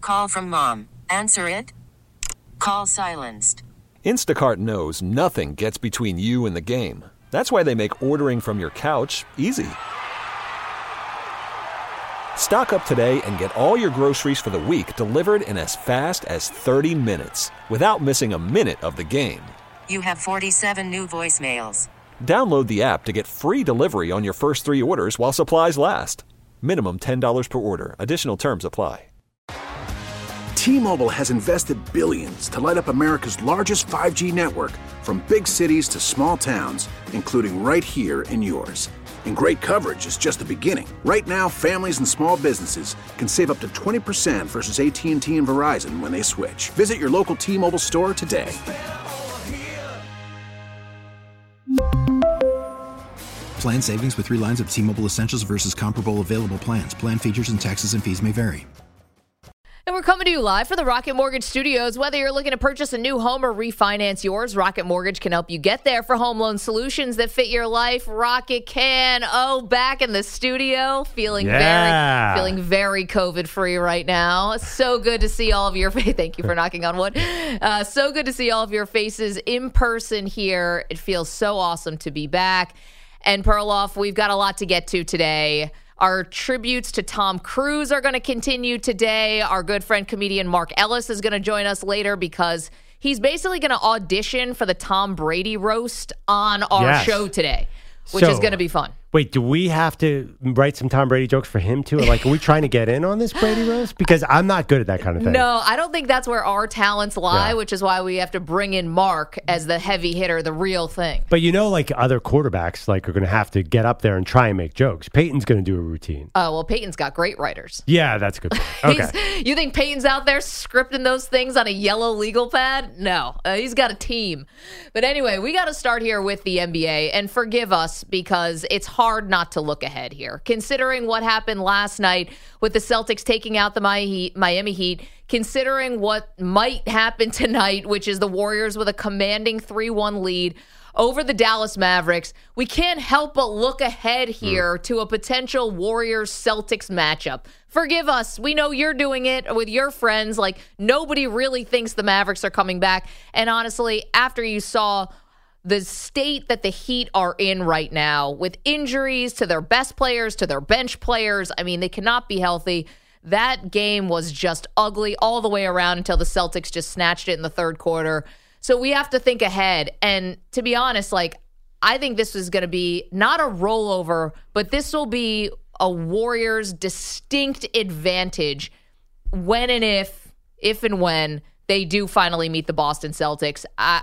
call from mom. Answer it. Call silenced. Instacart knows nothing gets between you and the game. That's why they make ordering from your couch easy. Stock up today and get all your groceries for the week delivered in as fast as 30 minutes without missing a minute of the game. You have 47 new voicemails. Download the app to get free delivery on your first 3 orders while supplies last. Minimum $10 per order. Additional terms apply. T-Mobile has invested billions to light up America's largest 5G network, from big cities to small towns, including right here in yours. And great coverage is just the beginning. Right now, families and small businesses can save up to 20% versus AT&T and Verizon when they switch. Visit your local T-Mobile store today. Plan savings with 3 lines of T-Mobile Essentials versus comparable available plans. Plan features and taxes and fees may vary. And we're coming to you live from the Rocket Mortgage Studios. Whether you're looking to purchase a new home or refinance yours, Rocket Mortgage can help you get there. For home loan solutions that fit your life, Rocket can. Oh, back in the studio, feeling very COVID-free right now. So good to see all of your faces. Thank you for knocking on wood. So good to see all of your faces in person here. It feels so awesome to be back. And Perloff, we've got a lot to get to today. Our tributes to Tom Cruise are going to continue today. Our good friend, comedian Mark Ellis, is going to join us later because he's basically going to audition for the Tom Brady roast on our show today, which is going to be fun. Wait, do we have to write some Tom Brady jokes for him too? Like, are we trying to get in on this Brady roast? Because I'm not good at that kind of thing. No, I don't think that's where our talents lie, which is why we have to bring in Mark as the heavy hitter, the real thing. But like other quarterbacks, are going to have to get up there and try and make jokes. Peyton's going to do a routine. Oh, well, Peyton's got great writers. Yeah, that's a good point. Okay. You think Peyton's out there scripting those things on a yellow legal pad? No, he's got a team. But anyway, we got to start here with the NBA, and forgive us because it's hard not to look ahead here. Considering what happened last night with the Celtics taking out the Miami Heat, considering what might happen tonight, which is the Warriors with a commanding 3-1 lead over the Dallas Mavericks, we can't help but look ahead here to a potential Warriors-Celtics matchup. Forgive us. We know you're doing it with your friends. Nobody really thinks the Mavericks are coming back. And honestly, after you saw the state that the Heat are in right now, with injuries to their best players, to their bench players, they cannot be healthy. That game was just ugly all the way around until the Celtics just snatched it in the third quarter. So we have to think ahead. And to be honest, I think this is going to be not a rollover, but this will be a Warriors' distinct advantage when and if and when they do finally meet the Boston Celtics.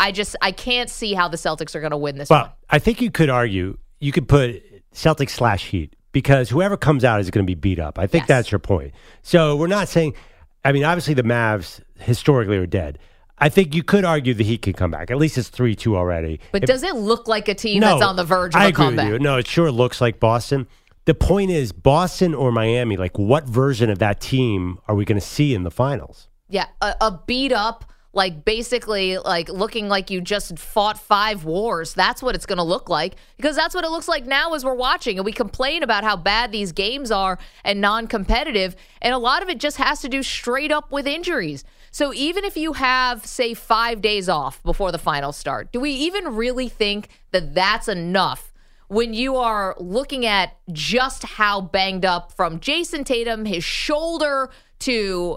I can't see how the Celtics are going to win this one. I think you could argue, you could put Celtics/Heat, because whoever comes out is going to be beat up. I think that's your point. So we're not saying, obviously the Mavs historically are dead. I think you could argue the Heat can come back. At least it's 3-2 already. But does it look like a team that's on the verge of a comeback? I agree with you. No, it sure looks like Boston. The point is, Boston or Miami, what version of that team are we going to see in the finals? Yeah, a beat up, basically looking like you just fought 5 wars. That's what it's going to look like, because that's what it looks like now as we're watching. And we complain about how bad these games are and non-competitive, and a lot of it just has to do straight up with injuries. So even if you have, say, 5 days off before the finals start, do we even really think that that's enough when you are looking at just how banged up, from Jason Tatum, his shoulder, to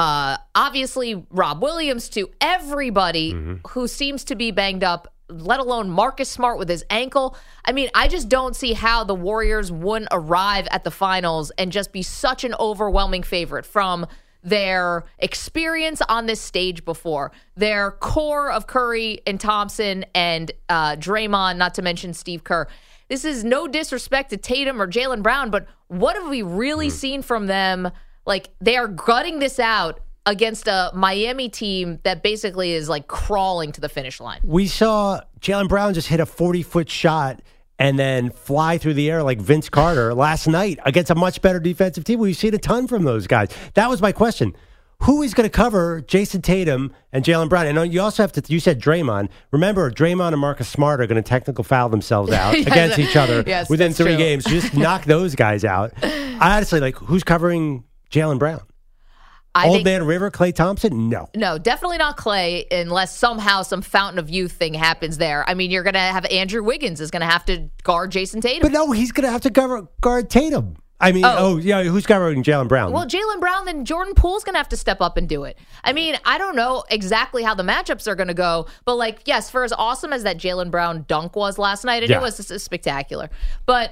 obviously Rob Williams, to everybody who seems to be banged up, let alone Marcus Smart with his ankle? I just don't see how the Warriors wouldn't arrive at the finals and just be such an overwhelming favorite, from their experience on this stage before, their core of Curry and Thompson and Draymond, not to mention Steve Kerr. This is no disrespect to Tatum or Jaylen Brown, but what have we really seen from them? They are gutting this out against a Miami team that basically is crawling to the finish line. We saw Jaylen Brown just hit a 40-foot shot and then fly through the air like Vince Carter last night against a much better defensive team. We've seen a ton from those guys. That was my question. Who is going to cover Jason Tatum and Jaylen Brown? And you also have to, you said Draymond. Remember, Draymond and Marcus Smart are going to technical foul themselves out against each other within 3 games. Just knock those guys out. I honestly, who's covering Jaylen Brown? Old Man River, Klay Thompson? No. No, definitely not Klay unless somehow some fountain of youth thing happens there. I mean, you're going to have Andrew Wiggins is going to have to guard Jason Tatum. But no, he's going to have to guard Tatum. I mean, who's guarding Jaylen Brown? Well, Jaylen Brown, then Jordan Poole's going to have to step up and do it. I mean, I don't know exactly how the matchups are going to go, but like, yes, for as awesome as that Jaylen Brown dunk was last night, and it was spectacular, but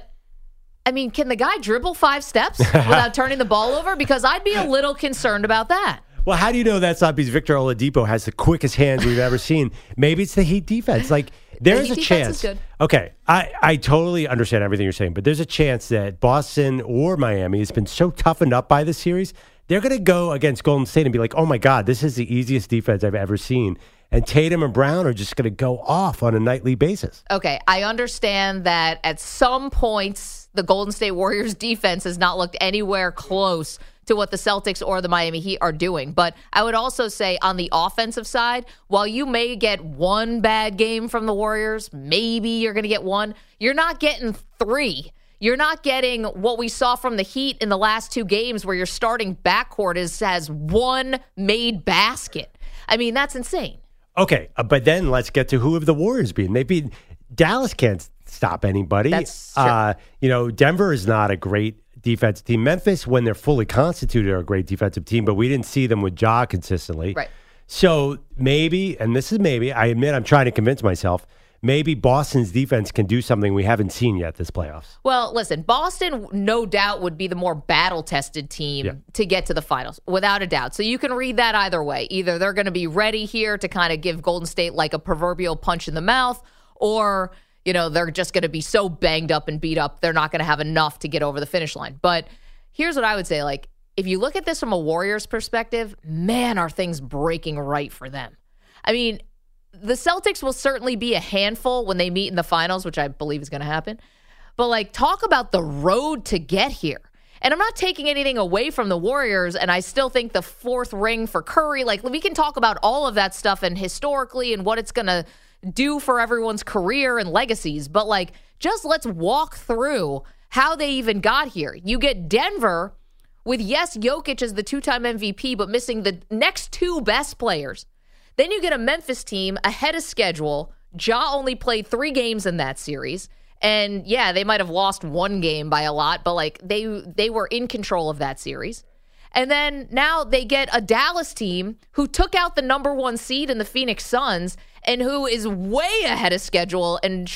I mean, can the guy dribble 5 steps without turning the ball over? Because I'd be a little concerned about that. Well, how do you know that's not because Victor Oladipo has the quickest hands we've ever seen? Maybe it's the Heat defense. Like, there's a chance. Is good. Okay, I totally understand everything you're saying, but there's a chance that Boston or Miami has been so toughened up by this series, they're going to go against Golden State and be like, oh my God, this is the easiest defense I've ever seen. And Tatum and Brown are just going to go off on a nightly basis. Okay, I understand that at some points, the Golden State Warriors defense has not looked anywhere close to what the Celtics or the Miami Heat are doing. But I would also say on the offensive side, while you may get one bad game from the Warriors, maybe you're going to get one, you're not getting 3. You're not getting what we saw from the Heat in the last 2 games where your starting backcourt has one made basket. I mean, that's insane. Okay, but then let's get to who have the Warriors beaten. They beat Dallas can't stop anybody. That's true. Denver is not a great defensive team. Memphis, when they're fully constituted, are a great defensive team, but we didn't see them with Ja consistently. Right. So maybe, and this is maybe, I admit I'm trying to convince myself, maybe Boston's defense can do something we haven't seen yet this playoffs. Well, listen, Boston no doubt would be the more battle-tested team to get to the finals, without a doubt. So you can read that either way. Either they're going to be ready here to kind of give Golden State like a proverbial punch in the mouth, or they're just going to be so banged up and beat up, they're not going to have enough to get over the finish line. But here's what I would say. Like, if you look at this from a Warriors perspective, man, are things breaking right for them. I mean, the Celtics will certainly be a handful when they meet in the finals, which I believe is going to happen. But, like, talk about the road to get here. And I'm not taking anything away from the Warriors, and I still think the 4th ring for Curry, like, we can talk about all of that stuff and historically and what it's going to do for everyone's career and legacies. But, like, just let's walk through how they even got here. You get Denver with, yes, Jokic as the 2-time MVP, but missing the next 2 best players. Then you get a Memphis team ahead of schedule. Ja only played 3 games in that series. And, yeah, they might have lost 1 game by a lot, but, like, they were in control of that series. And then now they get a Dallas team who took out the number 1 seed in the Phoenix Suns and who is way ahead of schedule and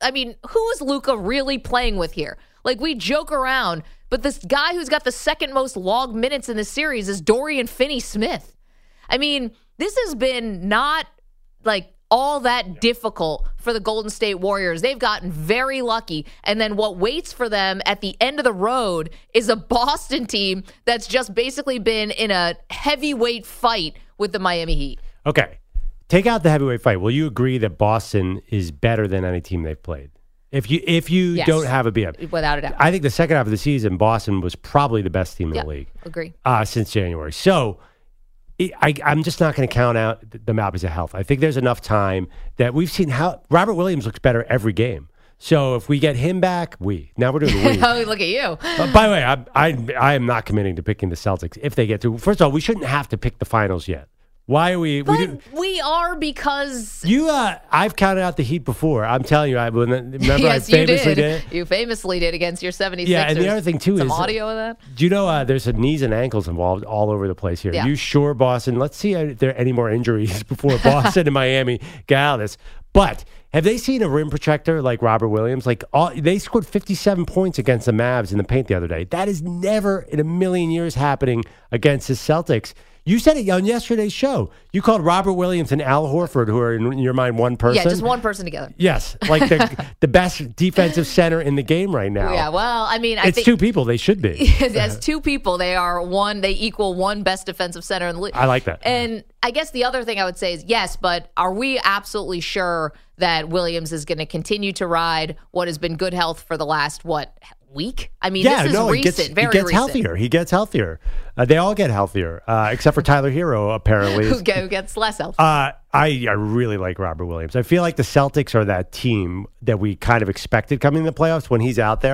who is Luka really playing with here? Like, we joke around, but this guy who's got the 2nd most logged minutes in the series is Dorian Finney-Smith. I mean, this has been not, like, all that difficult for the Golden State Warriors. They've gotten very lucky. And then what waits for them at the end of the road is a Boston team that's just basically been in a heavyweight fight with the Miami Heat. Okay. Take out the heavyweight fight. Will you agree that Boston is better than any team they've played? If you yes, don't have a BM. Without a doubt. I think the second half of the season, Boston was probably the best team in the league. Agree. Since January. So I'm just not going to count out the opposite health. I think there's enough time that we've seen how Robert Williams looks better every game. So if we get him back, now we're doing the we. Oh, look at you. By the way, I am not committing to picking the Celtics if they get to. First of all, we shouldn't have to pick the finals yet. Why are we? We are because I've counted out the Heat before. I'm telling you. Remember, yes, I famously did. You famously did against your 76ers. Yeah, and the other thing too Some is audio of that. Do you know there's some knees and ankles involved all over the place here? Yeah. You sure, Boston? Let's see if there are any more injuries before Boston and Miami get out of this. But have they seen a rim protector like Robert Williams? Like they scored 57 points against the Mavs in the paint the other day. That is never in a million years happening against the Celtics. You said it on yesterday's show. You called Robert Williams and Al Horford, who are in your mind one person. Yeah, just one person together. Yes, like the best defensive center in the game right now. Yeah, well, I mean, I think 2 people. They should be. As 2 people, they equal one best defensive center in the league. I like that. And I guess the other thing I would say is yes, but are we absolutely sure that Williams is going to continue to ride what has been good health for the last week? I mean, this is recent, very recent. He gets healthier. They all get healthier, except for Tyler Hero, apparently. who gets less healthy. I really like Robert Williams. I feel like the Celtics are that team that we kind of expected coming in the playoffs when he's out there.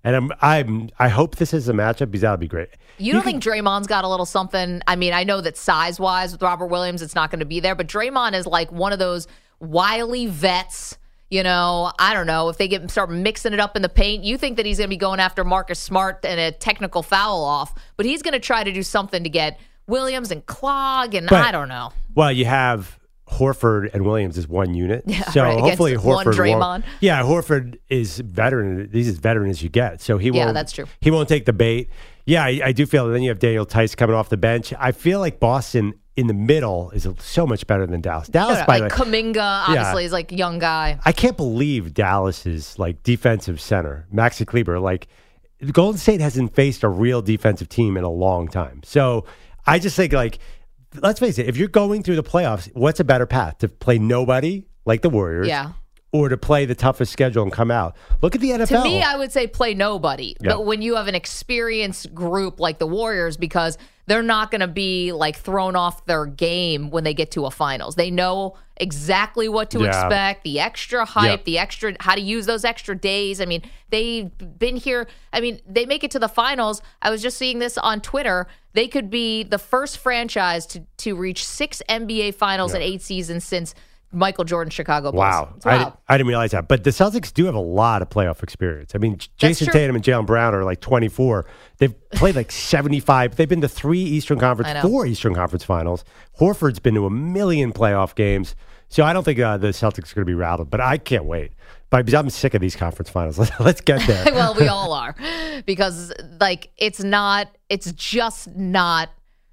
And I hope this is a matchup because that would be great. You don't think Draymond's got a little something? I mean, I know that size-wise with Robert Williams, it's not going to be there, but Draymond is like one of those wily vets. You know, I don't know if they start mixing it up in the paint. You think that he's going to be going after Marcus Smart and a technical foul off, but he's going to try to do something to get Williams and clog, and I don't know. Well, you have Horford and Williams is one unit, so right, hopefully Horford. One Draymond. Horford is veteran. He's as veteran as you get, so he won't. Yeah, that's true. He won't take the bait. Yeah, I do feel. Then you have Daniel Tice coming off the bench. I feel like Boston in the middle is so much better than Dallas. Dallas, by the way, Kuminga obviously is like a young guy. I can't believe Dallas's like defensive center, Maxi Kleber. Like Golden State hasn't faced a real defensive team in a long time. So I just think like, let's face it, if you're going through the playoffs, what's a better path to play nobody like the Warriors? Yeah. Or to play the toughest schedule and come out. Look at the NFL. To me, I would say play nobody. Yeah. But when you have an experienced group like the Warriors, because they're not going to be like thrown off their game when they get to a finals. They know exactly what to expect, the extra hype, the extra, how to use those extra days. I mean, they've been here. I mean, they make it to the finals. I was just seeing this on Twitter. They could be the first franchise to reach 6 NBA finals in 8 seasons since Michael Jordan's Chicago Bulls. Wow. I didn't realize that. But the Celtics do have a lot of playoff experience. I mean, Jason Tatum and Jaylen Brown are like 24. They've played like 75. They've been to 3 Eastern Conference, 4 Eastern Conference finals. Horford's been to 1 million playoff games. So I don't think the Celtics are going to be rattled, but I can't wait. But I'm sick of these conference finals. Let's get there. Well, we all are. Because like it's just not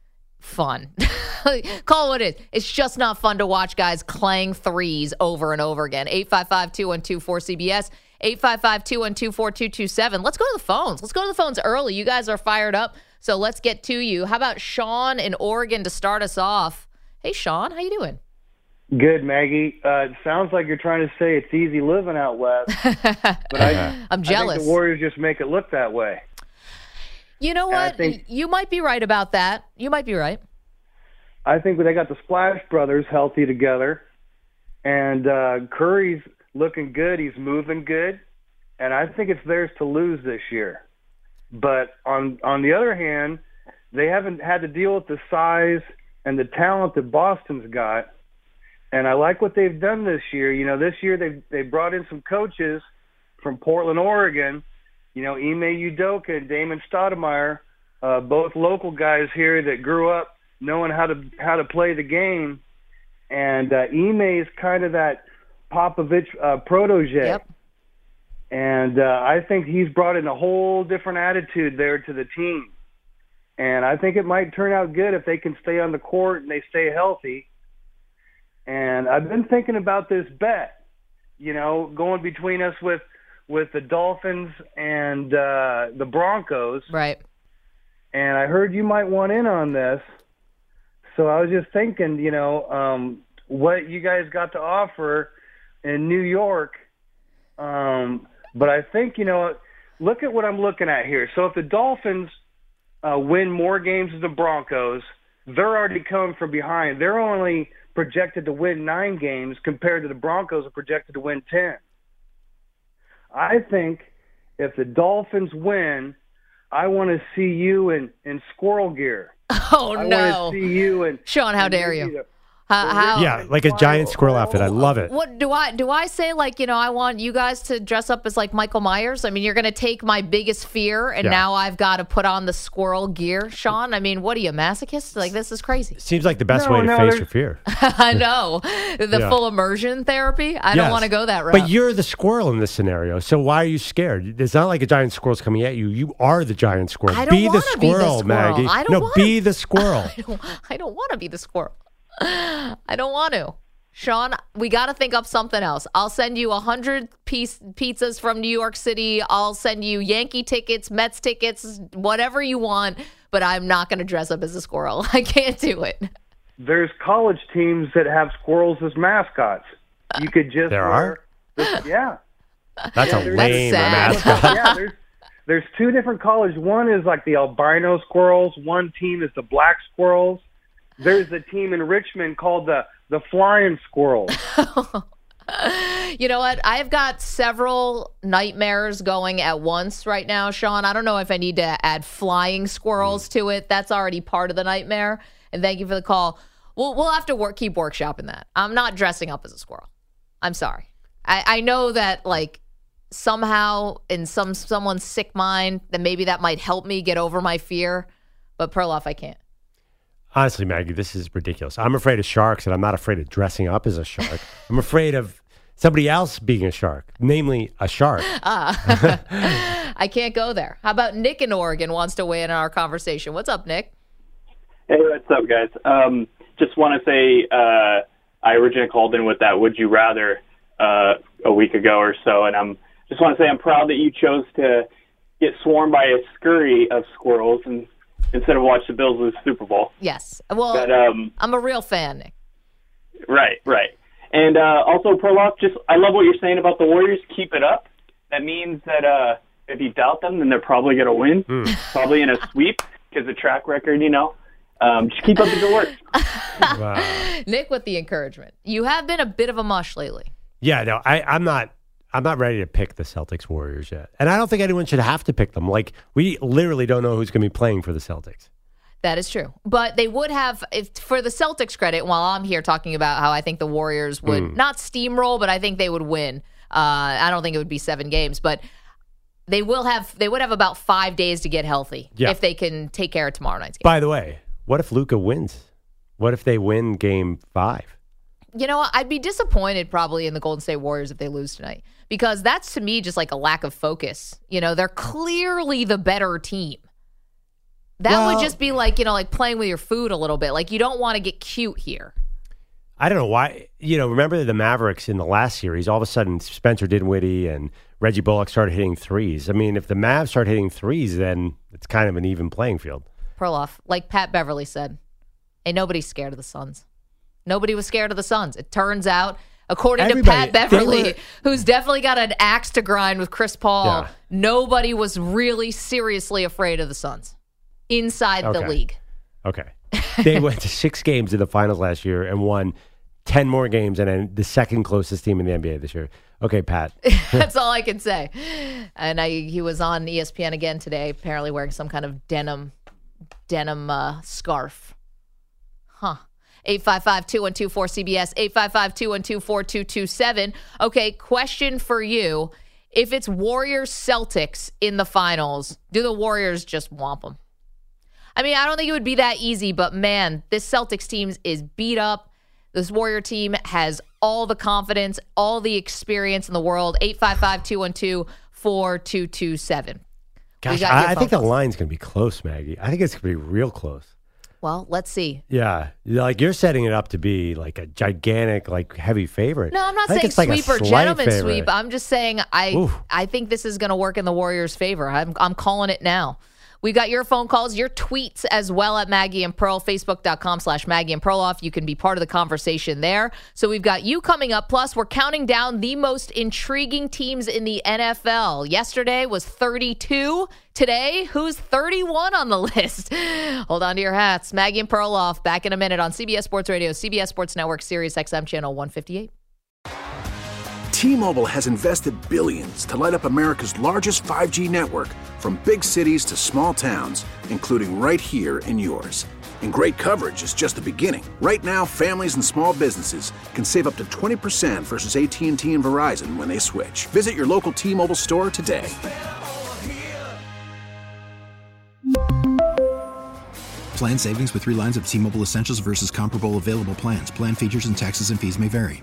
fun. Call it what it is. It's just not fun to watch guys clang threes over and over again. 855-212-4CBS, 855-212-4227. Let's go to the phones. Let's go to the phones early. You guys are fired up, so let's get to you. How about Sean in Oregon to start us off? Hey, Sean, how you doing? Good, Maggie. It sounds like you're trying to say it's easy living out west. But I'm jealous. I think the Warriors just make it look that way. You know what? You might be right about that. You might be right. I think they got the Splash Brothers healthy together, and Curry's looking good. He's moving good, and I think it's theirs to lose this year. But on the other hand, they haven't had to deal with the size and the talent that Boston's got, and I like what they've done this year. You know, this year they brought in some coaches from Portland, Oregon. You know, Ime Udoka and Damon Stoudemire, both local guys here that grew up knowing how to play the game, and Ime is kind of that Popovich protege. Yep. And I think he's brought in a whole different attitude there to the team. And I think it might turn out good if they can stay on the court and they stay healthy. And I've been thinking about this bet, you know, going between us with the Dolphins and the Broncos. Right. And I heard you might want in on this. So I was just thinking, you know, what you guys got to offer in New York. But I think, you know, look at what I'm looking at here. So if the Dolphins win more games than the Broncos, they're already coming from behind. They're only projected to win 9 games compared to the Broncos are projected to win 10. I think if the Dolphins win, I want to see you in squirrel gear. Oh, no. I want to see you in... Sean, how dare you? Yeah, like a giant squirrel outfit. I love it. What do I say? Like, you know, I want you guys to dress up as like Michael Myers. I mean, you're going to take my biggest fear, and now I've got to put on the squirrel gear, Sean. I mean, what are you, masochist? Like, this is crazy. Seems like the best way to face your fear. I know the full immersion therapy. I don't want to go that route. But you're the squirrel in this scenario, so why are you scared? It's not like a giant squirrel's coming at you. You are the giant squirrel. I don't want to be the squirrel, Maggie. Be the squirrel. I don't want to be the squirrel. I don't want to. Sean, we got to think up something else. I'll send you 100-piece pizzas from New York City. I'll send you Yankee tickets, Mets tickets, whatever you want, but I'm not going to dress up as a squirrel. I can't do it. There's college teams that have squirrels as mascots. You could just yeah. That's a lame That's mascot. Yeah, there's 2 different colleges. One is like the albino squirrels. One team is the black squirrels. There's a team in Richmond called the Flying Squirrels. You know what? I've got several nightmares going at once right now, Sean. I don't know if I need to add flying squirrels to it. That's already part of the nightmare. And thank you for the call. We'll have to keep workshopping that. I'm not dressing up as a squirrel. I'm sorry. I know that, like, somehow in someone's sick mind, that maybe that might help me get over my fear. But Perloff, I can't. Honestly, Maggie, this is ridiculous. I'm afraid of sharks, and I'm not afraid of dressing up as a shark. I'm afraid of somebody else being a shark, namely a shark. I can't go there. How about Nick in Oregon wants to weigh in on our conversation? What's up, Nick? Hey, what's up, guys? Just want to say I originally called in with that Would You Rather a week ago or so, and just want to say I'm proud that you chose to get swarmed by a scurry of squirrels and instead of watch the Bills lose the Super Bowl. Yes. Well, but, I'm a real fan, Nick. Right. And also, Perloff, I love what you're saying about the Warriors. Keep it up. That means that if you doubt them, then they're probably going to win, probably in a sweep, because the track record, just keep up the good work. Wow. Nick with the encouragement. You have been a bit of a mush lately. Yeah, no, I'm not ready to pick the Celtics Warriors yet. And I don't think anyone should have to pick them. Like, we literally don't know who's going to be playing for the Celtics. That is true. But they would have, for the Celtics credit, while I'm here talking about how I think the Warriors would not steamroll, but I think they would win. I don't think it would be 7 games, but they would have about 5 days to get healthy if they can take care of tomorrow night's game. By the way, what if Luka wins? What if they win game 5? You know what? I'd be disappointed probably in the Golden State Warriors if they lose tonight, because that's to me just like a lack of focus. They're clearly the better team. That would just be like, like playing with your food a little bit. Like, you don't want to get cute here. I don't know why. Remember the Mavericks in the last series, all of a sudden Spencer Dinwiddie and Reggie Bullock started hitting threes. I mean, if the Mavs start hitting threes, then it's kind of an even playing field. Perloff, like Pat Beverly said, ain't nobody scared of the Suns. Nobody was scared of the Suns. It turns out, according to Pat Beverly, who's definitely got an axe to grind with Chris Paul, nobody was really seriously afraid of the Suns inside the league. Okay. They went to 6 games in the finals last year and won 10 more games, and then the second closest team in the NBA this year. Okay, Pat. That's all I can say. And he was on ESPN again today, apparently wearing some kind of denim scarf. Huh. 855-212-4CBS, 855-212-4227. Okay, question for you. If it's Warriors-Celtics in the finals, do the Warriors just whomp them? I mean, I don't think it would be that easy, but man, this Celtics team is beat up. This Warrior team has all the confidence, all the experience in the world. 855-212-4227. Gosh, I think the line's going to be close, Maggie. I think it's going to be real close. Well, let's see. Yeah. Like, you're setting it up to be like a gigantic, like, heavy favorite. No, I'm not saying sweep or gentleman sweep. I'm just saying I think this is going to work in the Warriors' favor. I'm calling it now. We got your phone calls, your tweets as well at Maggie and Pearl, Facebook.com/Maggie and Perloff. You can be part of the conversation there. So we've got you coming up. Plus, we're counting down the most intriguing teams in the NFL. Yesterday was 32. Today, who's 31 on the list? Hold on to your hats. Maggie and Perloff back in a minute on CBS Sports Radio, CBS Sports Network, Sirius XM Channel 158. T-Mobile has invested billions to light up America's largest 5G network, from big cities to small towns, including right here in yours. And great coverage is just the beginning. Right now, families and small businesses can save up to 20% versus AT&T and Verizon when they switch. Visit your local T-Mobile store today. Plan savings with 3 lines of T-Mobile Essentials versus comparable available plans. Plan features and taxes and fees may vary.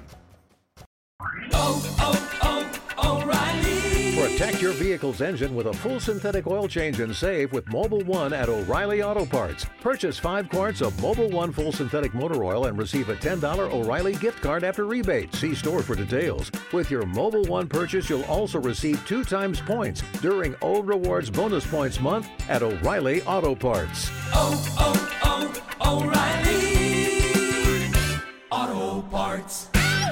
Protect your vehicle's engine with a full synthetic oil change and save with Mobil 1 at O'Reilly Auto Parts. Purchase 5 quarts of Mobil 1 full synthetic motor oil and receive a $10 O'Reilly gift card after rebate. See store for details. With your Mobil 1 purchase, you'll also receive 2 times points during O Rewards Bonus Points Month at O'Reilly Auto Parts. O'Reilly Auto Parts.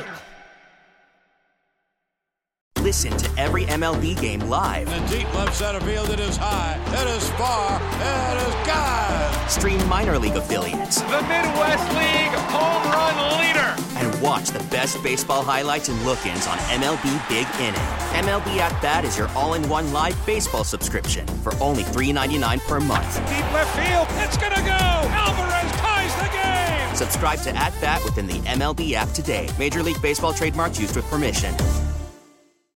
Listen to every MLB game live. In the deep left center field, it is high, it is far, it is gone. Stream minor league affiliates. The Midwest League home run leader. And watch the best best baseball highlights and look-ins on MLB Big Inning. MLB At Bat is your all-in-one live baseball subscription for only $3.99 per month. Deep left field. It's going to go. Alvarez ties the game. Subscribe to At Bat within the MLB app today. Major League Baseball trademarks used with permission.